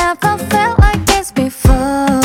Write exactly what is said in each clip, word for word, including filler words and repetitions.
never felt like this before.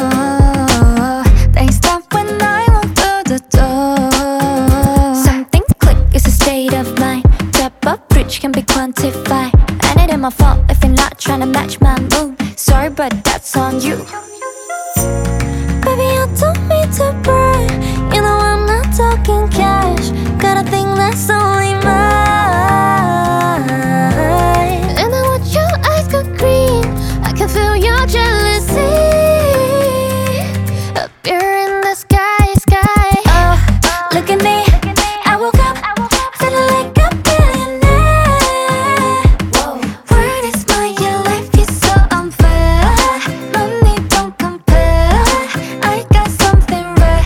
They stop when I walk through the door. Something click, it's a state of mind. Step up, reach can be quantified. And it ain't my fault if you're not trying to match my mood. Sorry, but that's on you. Baby, you told me to burn. You know I'm not talking cash. Got a thing that's only mine. And I watch your eyes go green. I can feel your jealousy appear in the sky, sky. Oh, look at me. I woke up feeling like a billionaire. Word is mine, your life is so unfair. Money don't compare. I got something rare.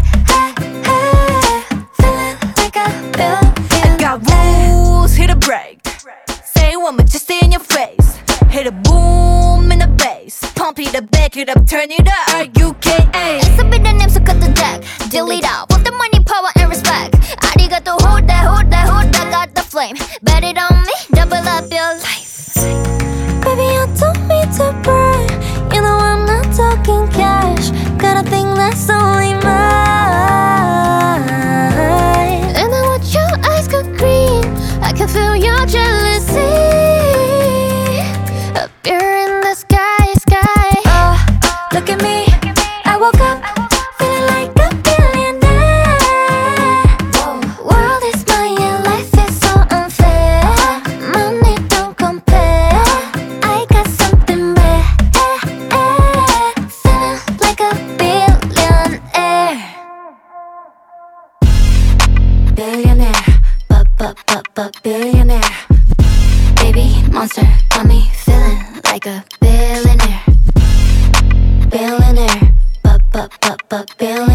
Feeling like a billionaire. I got rules, hit a break. Say one, but just stay in your face. Hit a boom in the bass. Pump it up, back it up, turn it up. R U K A. It's a bit of name, so cut the deck. Delete out, put the money, power, and respect. Arigato, hold that, hold that, hold that. Got the flame, bet it on me, double up your life. Baby, you told me to burn. You know I'm not talking cash. Got a thing that's only mine. And I watch your eyes go green. I can feel your jealousy appear in the sky, sky. Oh, look at me. I woke up feeling like a billionaire. World is mine, your life is so unfair. Money don't compare. I got something rare. Feeling like a billionaire. Billionaire, bu bu bu bu billionaire. Baby monster, got me feeling like a billionaire. Billionaire, bu bu bu bu billionaire.